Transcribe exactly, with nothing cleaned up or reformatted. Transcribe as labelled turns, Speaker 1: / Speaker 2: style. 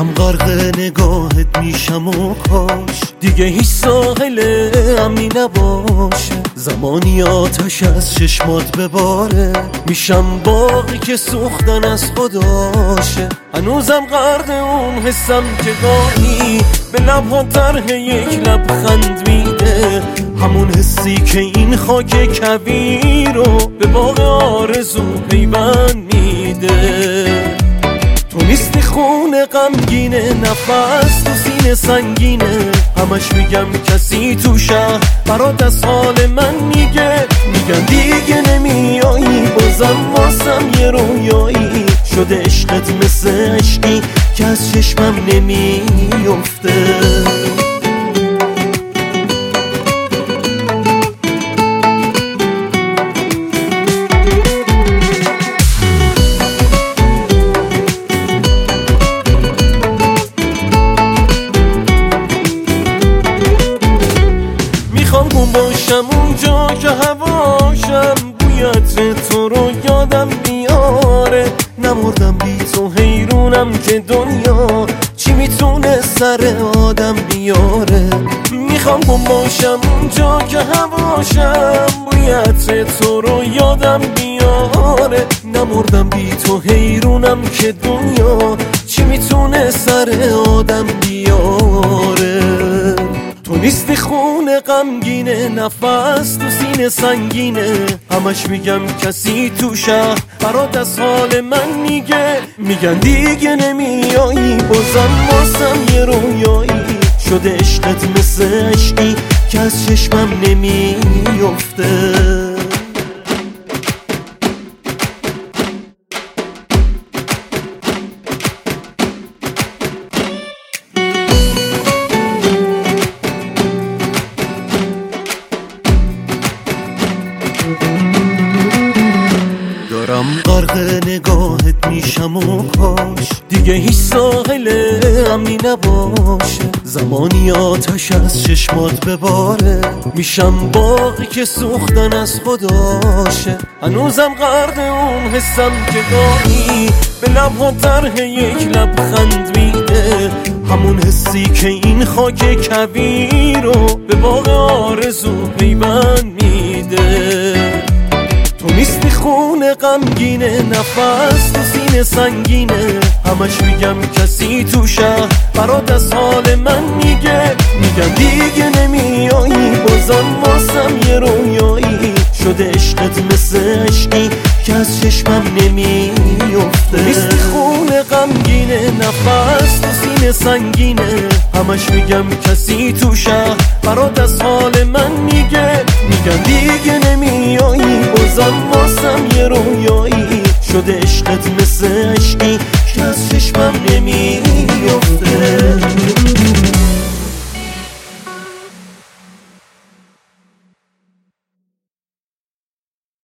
Speaker 1: دارم غرق نگاهت میشم و کاش دیگه هیچ ساحل امنی نباشه. زمانی آتش از چشمات بباره، میشم باقی که سوختن از خداشه. هنوزم غرق اون حسم که گاهی به لبها طرح یک لبخند میده، همون حسی که این خاک کویر رو به باغ آرزو پیوند میده. تو نیستی خون غمگینه، نفس تو سینه سنگینه، همش میگم کسی تو شهر برات از حال من میگه. میگن دیگه نمیایی، بازم واسم یه رویایی شده عشقت مثل عشقی که از چشمم نمیفته. میخوام باشم اونجا که هواشم بوی عطر تو رو یادم میاره. نمردم بی تو، حیرونم که دنیا چی میتونه سر آدم بیاره. میخوام باشم اونجا که هواشم بوی عطر تو رو یادم بیاره. نمردم بی تو، حیرونم که دنیا چی میتونه سر آدم بیاره. تو نیستی خون غمگینه، نفس تو سینه سنگینه، همش میگم کسی تو شهر برات از حال من میگه. میگن دیگه نمیایی، بازم واسم یه رویایی شده عشقت مثل عشقی که از چشمم نمیفته. دارم غرق نگاهت میشم و کاش دیگه هیچ ساحل امنی نباشه. زمانی آتش از چشمات بباره، میشم باقی که سوختن از خداشه. هنوزم غرق اون حسم که گاهی به لبها طرح یک لبخند میده، همون حسی که این خاک کویر رو به باغ آرزو پیوند میده. تو نیستی خون غمگینه، نفس تو سینه سنگینه، همش میگم کسی تو شهر برات از حال من میگه. میگن دیگه نمیایی، بازم واسم یه رویایی شده عشقت مثل عشقی که از چشمم نمیفته. تو نیستی خون غمگینه، نفس تو سینه سنگینه، همش میگم کسی تو شهر برات از حال من میگه. میگن دیگه نمیایی، بازم واسم یه رویایی شده عشقت مثل عشقی که از چشمم نمیفته. نیستی خون غمگینه، نفس تو سینه سنگینه، همش میگم کسی تو شهر برات از حال من میگه. میگن دیگه نمیایی، بازم واسم یه رویایی شده عشقت مثل عشقی